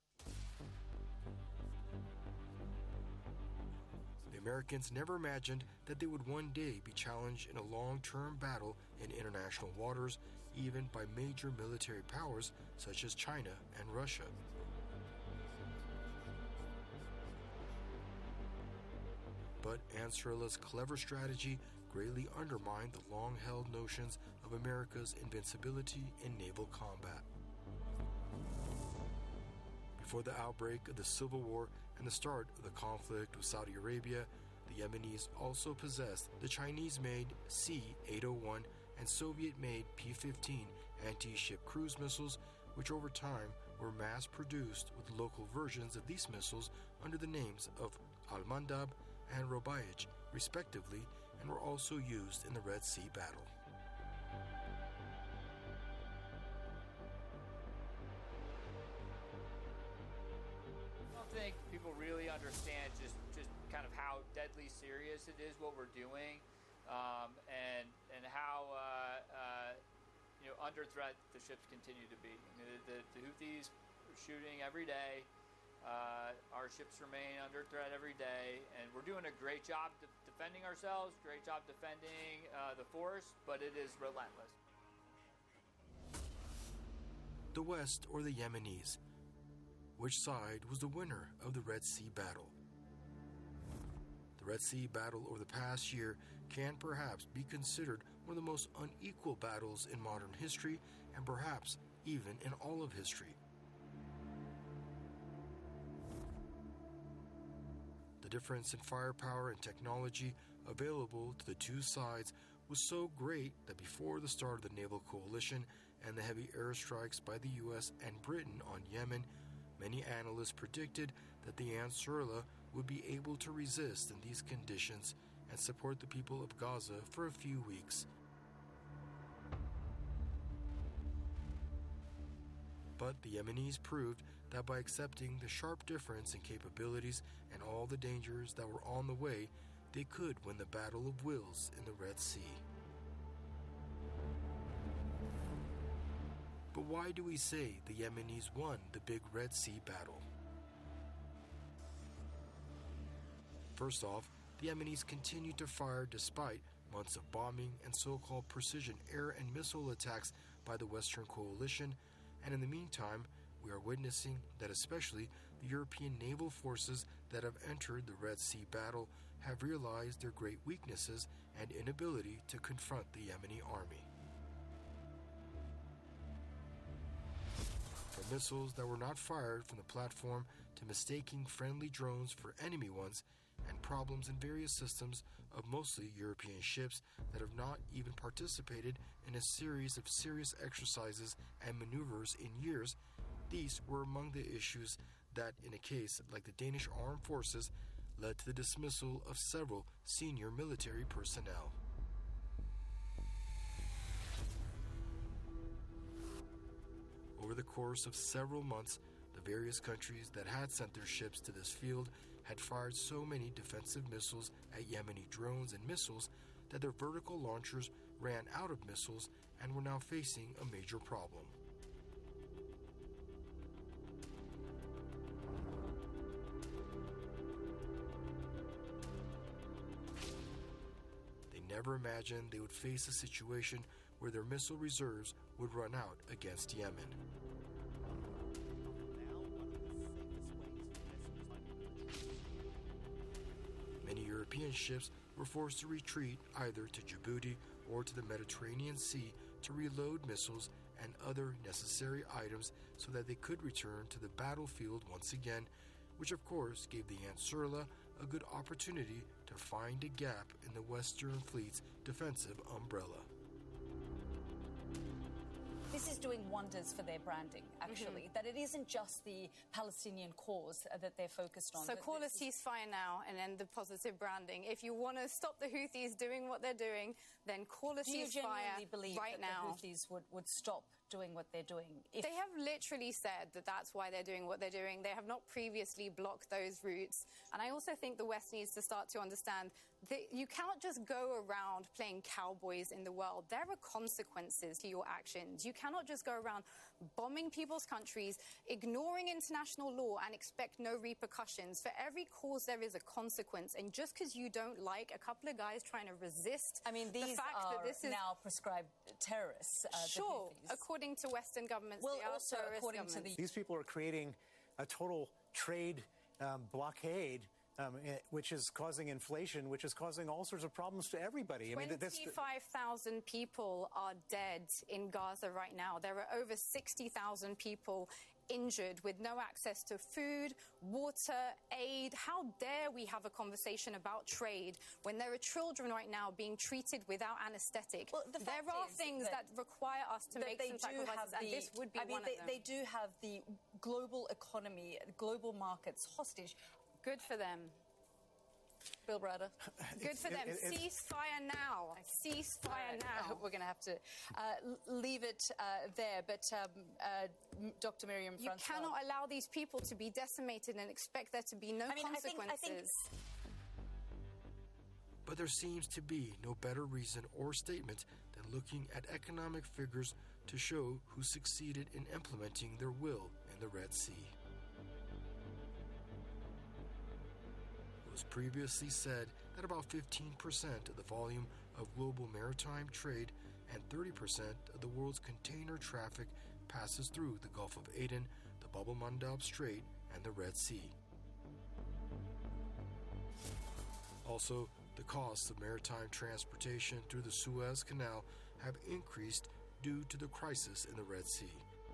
The Americans never imagined that they would one day be challenged in a long-term battle in international waters, even by major military powers such as China and Russia. But Ansarallah's clever strategy greatly undermined the long-held notions of America's invincibility in naval combat. Before the outbreak of the Civil War and the start of the conflict with Saudi Arabia, the Yemenis also possessed the Chinese-made C-801 and Soviet-made P-15 anti-ship cruise missiles, which over time were mass-produced with local versions of these missiles under the names of Al-Mandab and Robaij, respectively, and were also used in the Red Sea battle. I don't think people really understand just kind of how deadly serious it is what we're doing, and how under threat the ships continue to be. I mean, the Houthis are shooting every day. Our ships remain under threat every day, and we're doing a great job defending ourselves, great job defending the force, but it is relentless. The West or the Yemenis? Which side was the winner of the Red Sea battle? The Red Sea battle over the past year can perhaps be considered one of the most unequal battles in modern history, and perhaps even in all of history. The difference in firepower and technology available to the two sides was so great that before the start of the naval coalition and the heavy airstrikes by the U.S. and Britain on Yemen, Many analysts predicted that the Ansarullah would be able to resist in these conditions and support the people of Gaza for a few weeks. But the Yemenis proved that by accepting the sharp difference in capabilities and all the dangers that were on the way, they could win the battle of wills in the Red Sea. But why do we say the Yemenis won the big Red Sea battle? First off, the Yemenis continued to fire despite months of bombing and so-called precision air and missile attacks by the Western coalition, and in the meantime, we are witnessing that especially the European naval forces that have entered the Red Sea battle have realized their great weaknesses and inability to confront the Yemeni army. From missiles that were not fired from the platform to mistaking friendly drones for enemy ones, and problems in various systems of mostly European ships that have not even participated in a series of serious exercises and maneuvers in years, these were among the issues that, in a case like the Danish Armed Forces, led to the dismissal of several senior military personnel. Over the course of several months, the various countries that had sent their ships to this field had fired so many defensive missiles at Yemeni drones and missiles that their vertical launchers ran out of missiles and were now facing a major problem. They never imagined they would face a situation where their missile reserves would run out against Yemen. Many European ships were forced to retreat either to Djibouti or to the Mediterranean Sea to reload missiles and other necessary items so that they could return to the battlefield once again, which of course gave the Ansarullah a good opportunity to find a gap in the Western Fleet's defensive umbrella. This is doing wonders for their branding, actually, that it isn't just the Palestinian cause that they're focused on. So call a ceasefire now and end the positive branding. If you want to stop the Houthis doing what they're doing, then call a ceasefire Do you genuinely believe right that now. the Houthis would stop doing what they're doing? They have literally said that that's why they're doing what they're doing. They have not previously blocked those routes. And I also think the West needs to start to understand that you cannot just go around playing cowboys in the world. There are consequences to your actions. You cannot just go around bombing people's countries, ignoring international law, and expect no repercussions. For every cause, there is a consequence. And just because you don't like a couple of guys trying to resist, I mean, these the fact are that this is now prescribed terrorists. Sure, according to Western governments, well, they are also terrorist according governments. to the These people are creating a total trade blockade, which is causing inflation, which is causing all sorts of problems to everybody. I mean, 25,000 people are dead in Gaza right now. There are over 60,000 people injured with no access to food, water, aid. How dare we have a conversation about trade when there are children right now being treated without anesthetic? Well, the there fact are is things that require us to make some sacrifices, and this would be one of them. They do have the global economy, global markets hostage. Good for them. Bill Browder. Good for them. Ceasefire now. Ceasefire now. We're going to have to leave it there. But Dr. Miriam Francois, you cannot allow these people to be decimated and expect there to be no consequences. I think But there seems to be no better reason or statement than looking at economic figures to show who succeeded in implementing their will in the Red Sea. It was previously said that about 15% of the volume of global maritime trade and 30% of the world's container traffic passes through the Gulf of Aden, the Bab el-Mandab Strait, and the Red Sea. Also, the costs of maritime transportation through the Suez Canal have increased due to the crisis in the Red Sea.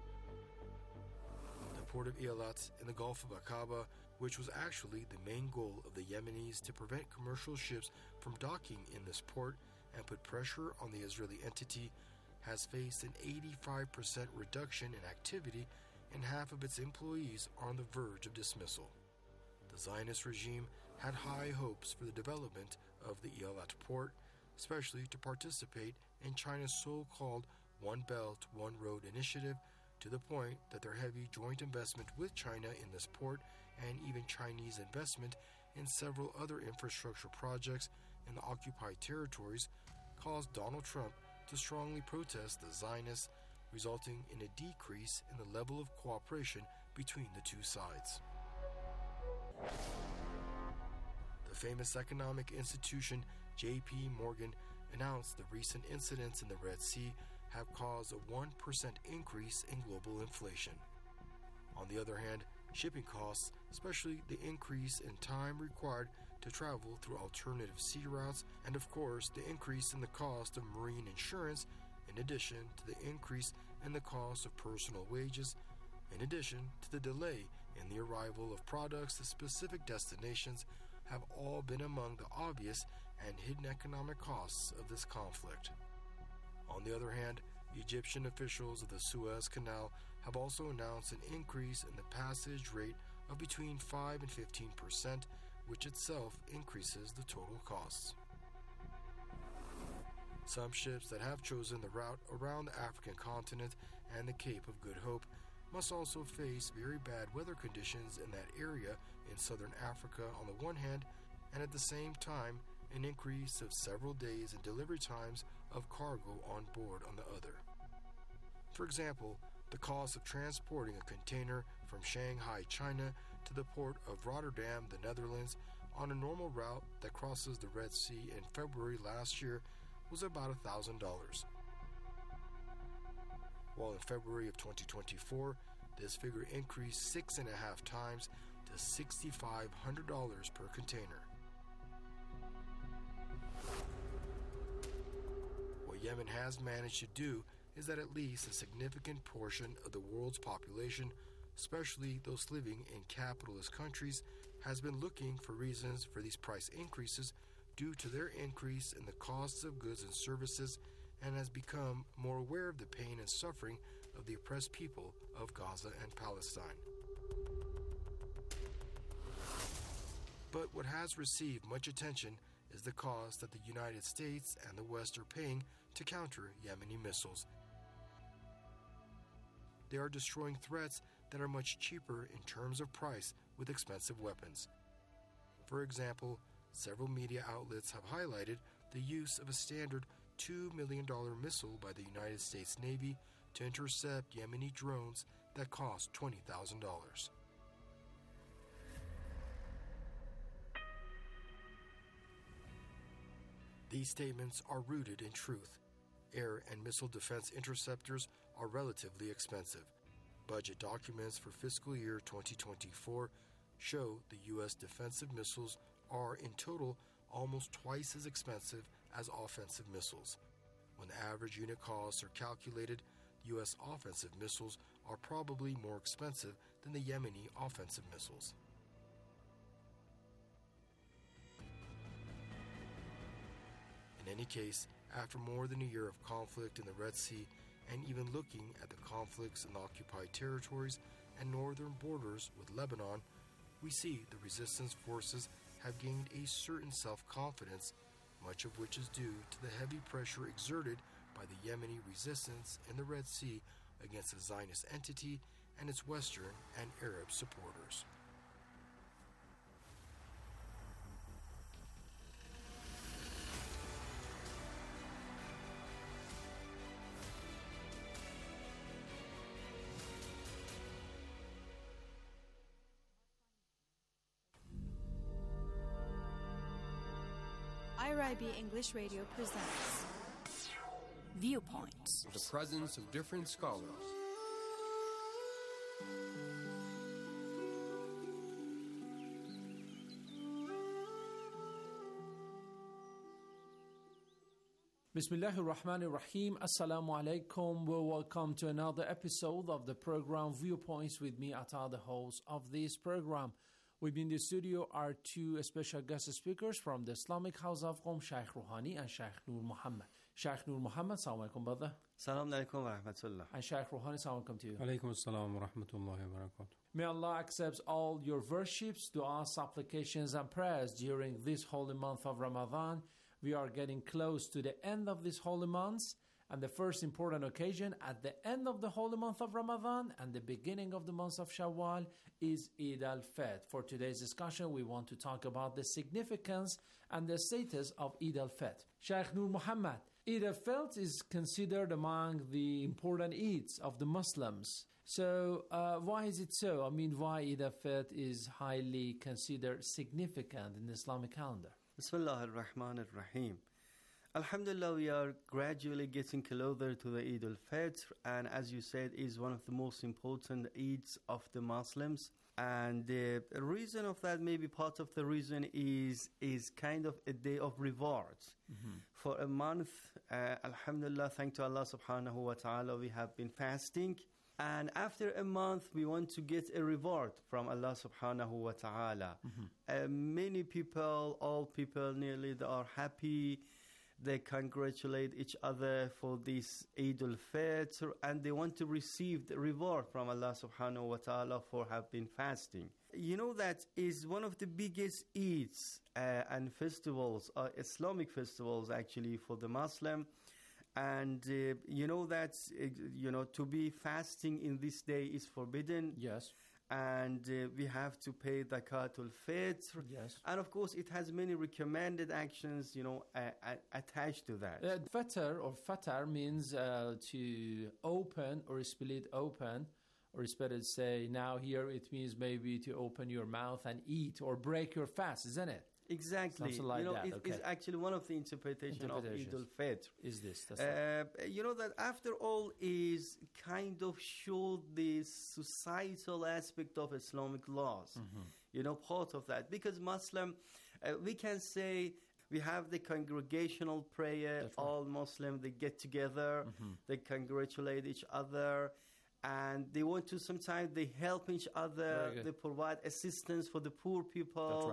The port of Eilat in the Gulf of Aqaba, which was actually the main goal of the Yemenis to prevent commercial ships from docking in this port and put pressure on the Israeli entity, has faced an 85% reduction in activity and half of its employees are on the verge of dismissal. The Zionist regime had high hopes for the development of the Eilat port, especially to participate in China's so-called One Belt, One Road initiative, to the point that their heavy joint investment with China in this port and even Chinese investment in several other infrastructure projects in the occupied territories caused Donald Trump to strongly protest the Zionists, resulting in a decrease in the level of cooperation between the two sides. The famous economic institution J.P. Morgan announced the recent incidents in the Red Sea have caused a 1% increase in global inflation. On the other hand, shipping costs, especially the increase in time required to travel through alternative sea routes, and of course the increase in the cost of marine insurance, in addition to the increase in the cost of personal wages, in addition to the delay in the arrival of products to specific destinations, have all been among the obvious and hidden economic costs of this conflict. On the other hand, Egyptian officials of the Suez Canal have also announced an increase in the passage rate of between 5 and 15%, which itself increases the total costs. Some ships that have chosen the route around the African continent and the Cape of Good Hope must also face very bad weather conditions in that area in southern Africa on the one hand, and at the same time an increase of several days in delivery times of cargo on board on the other. For example, the cost of transporting a container from Shanghai, China to the port of Rotterdam, the Netherlands, on a normal route that crosses the Red Sea in February last year was about $1,000. While in February of 2024, this figure increased 6.5 times to $6,500 per container. What Yemen has managed to do is that at least a significant portion of the world's population, especially those living in capitalist countries, has been looking for reasons for these price increases due to their increase in the costs of goods and services, and has become more aware of the pain and suffering of the oppressed people of Gaza and Palestine. But what has received much attention is the cost that the United States and the West are paying to counter Yemeni missiles. They are destroying threats that are much cheaper in terms of price with expensive weapons. For example, several media outlets have highlighted the use of a standard $2 million missile by the United States Navy to intercept Yemeni drones that cost $20,000. These statements are rooted in truth. Air and missile defense interceptors are relatively expensive. Budget documents for fiscal year 2024 show the U.S. defensive missiles are in total almost twice as expensive as offensive missiles. When the average unit costs are calculated, U.S. offensive missiles are probably more expensive than the Yemeni offensive missiles. In any case, after more than a year of conflict in the Red Sea, and even looking at the conflicts in the occupied territories and northern borders with Lebanon, we see the resistance forces have gained a certain self-confidence, much of which is due to the heavy pressure exerted by the Yemeni resistance in the Red Sea against the Zionist entity and its Western and Arab supporters. IRIB English Radio presents Viewpoints. The presence of different scholars. Bismillahir Rahmanir Rahim. Assalamu alaikum. Welcome to another episode of the program Viewpoints with me, Atta, the host of this program. With me in the studio are two special guest speakers from the Islamic House of Qom, Sheikh Rouhani and Sheikh Noor Muhammad. Sheikh Nur Muhammad, Assalamu alaikum, brother. Assalamu alaikum wa rahmatullah. And Sheikh Rouhani, Assalamu alaikum to you. Alaikum assalam wa rahmatullahi wa barakatuh. May Allah accept all your worships, du'as, supplications and prayers during this holy month of Ramadan. We are getting close to the end of this holy month, and the first important occasion at the end of the holy month of Ramadan and the beginning of the month of Shawwal is Eid al-Fitr. For today's discussion, we want to talk about the significance and the status of Eid al-Fitr. Sheikh Nur Muhammad, Eid al-Fitr is considered among the important Eids of the Muslims. So why is it so? I mean, why Eid al-Fitr is highly considered significant in the Islamic calendar? Bismillah ar-Rahman ar-Rahim. Alhamdulillah, we are gradually getting closer to the Eid al-Fitr, and as you said, is one of the most important Eids of the Muslims. And the reason of that, maybe part of the reason is kind of a day of rewards. For a month, alhamdulillah, thank to Allah subhanahu wa ta'ala, we have been fasting. And after a month, we want to get a reward from Allah subhanahu wa ta'ala. Many people, all people nearly, they are happy. They congratulate each other for this Eid al-Fitr, and they want to receive the reward from Allah subhanahu wa ta'ala for have been fasting. You know, that is one of the biggest Eids and festivals, Islamic festivals actually, for the Muslim. And you know that to be fasting in this day is forbidden. Yes. And we have to pay Zakatul Fitr. Yes. And of course, it has many recommended actions, attached to that. Fitr or fatar means to open or split open, or it's better to say now here it means maybe to open your mouth and eat or break your fast, isn't it? Exactly. Something like that. It's actually one of the interpretations of Eid al-Fitr. Is this? That's you know that after all is kind of show the societal aspect of Islamic laws. Part of that. Because Muslim, we can say we have the congregational prayer. Right. All Muslims, they get together, they congratulate each other. And they want to, sometimes they help each other, they provide assistance for the poor people. That's right.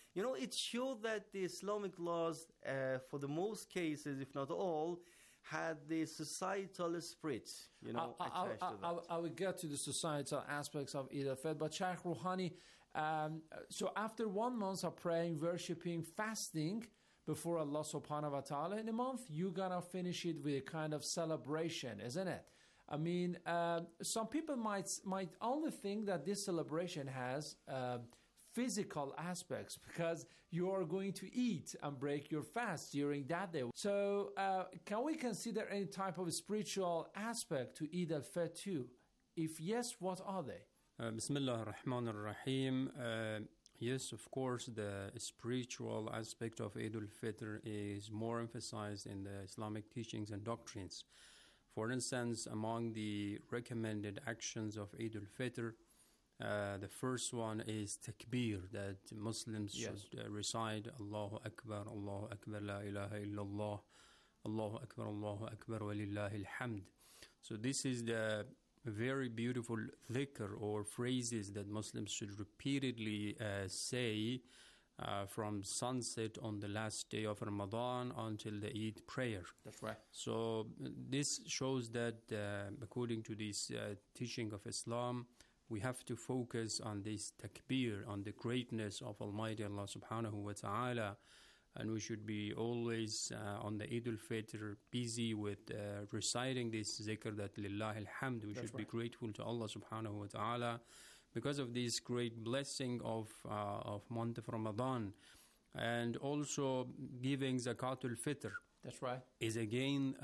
It shows that the Islamic laws, for the most cases, if not all, had the societal spirit, attached to that. I will get to the societal aspects of Eid al-Fitr, but Sheikh Rouhani, so after 1 month of praying, worshipping, fasting before Allah subhanahu wa ta'ala in a month, you're going to finish it with a kind of celebration, isn't it? I mean, some people might only think that this celebration has physical aspects because you are going to eat and break your fast during that day. So can we consider any type of spiritual aspect to Eid al-Fitr too? If yes, what are they? Bismillah ar-Rahman ar-Rahim. Yes, of course, the spiritual aspect of Eid al-Fitr is more emphasized in the Islamic teachings and doctrines. For instance, among the recommended actions of Eid al-Fitr, the first one is takbir, that Muslims should recite Allahu Akbar, la ilaha illallah, Allahu Akbar, wa lillahi alhamd. So this is the very beautiful dhikr or phrases that Muslims should repeatedly say from sunset on the last day of Ramadan until the Eid prayer. That's right. So this shows that according to this teaching of Islam, we have to focus on this takbir, on the greatness of Almighty Allah subhanahu wa ta'ala, and we should be always on the Eid al-Fitr busy with reciting this zikr that lillahi alhamd. We should be grateful to Allah subhanahu wa ta'ala because of this great blessing of month of Ramadan. And also giving zakatul fitr. That's right. Is again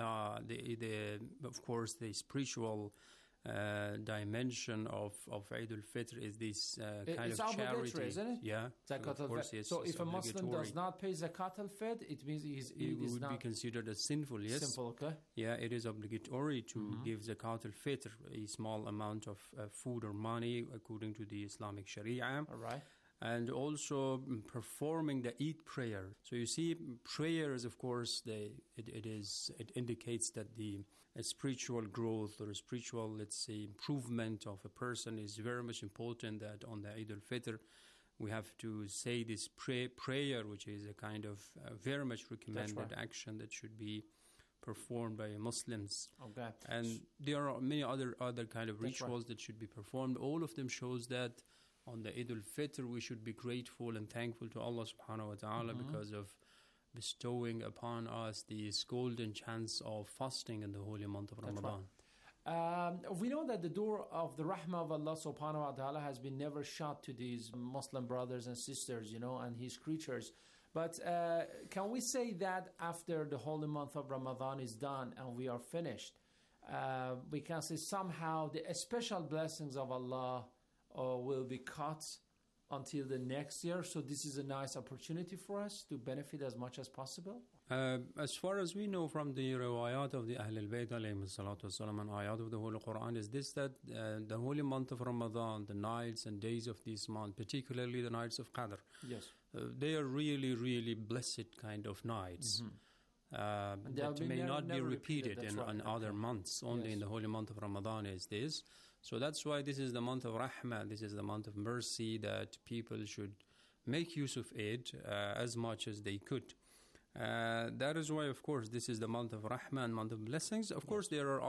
of course the spiritual dimension of Eid al-Fitr is this kind it's of charity, isn't it? Yeah, Zakat al-Fitr. Yes, so if a Muslim does not pay Zakat al-Fitr, it means it would be considered as sinful. Yes, simple. Okay. Yeah, it is obligatory to give Zakat al-Fitr, a small amount of food or money according to the Islamic Sharia. All right. And also performing the Eid prayer. So you see, prayers, of course, it indicates that the spiritual growth or spiritual, let's say, improvement of a person is very much important. That on the Eid al-Fitr, we have to say this prayer, which is a kind of very much recommended action that should be performed by Muslims. Okay. And there are many other kind of That's rituals that should be performed. All of them shows that on the Eid al-Fitr we should be grateful and thankful to Allah subhanahu wa ta'ala because of bestowing upon us this golden chance of fasting in the holy month of Ramadan. We know that the door of the rahmah of Allah subhanahu wa ta'ala has been never shut to these Muslim brothers and sisters, and his creatures. But can we say that after the holy month of Ramadan is done and we are finished, we can say somehow the special blessings of Allah will be cut until the next year? So this is a nice opportunity for us to benefit as much as possible? As far as we know from the riwayat of the Ahl al-Bayt alayhim salatu wasalam and ayat of the Holy Quran is this, that the holy month of Ramadan, the nights and days of this month, particularly the nights of Qadr, yes, they are really, really blessed kind of nights. That may not be repeated in other months. Only in the holy month of Ramadan is this. So that's why this is the month of Rahmah, this is the month of mercy, that people should make use of it as much as they could. That is why, of course, this is the month of Rahmah and month of blessings. Of course, there are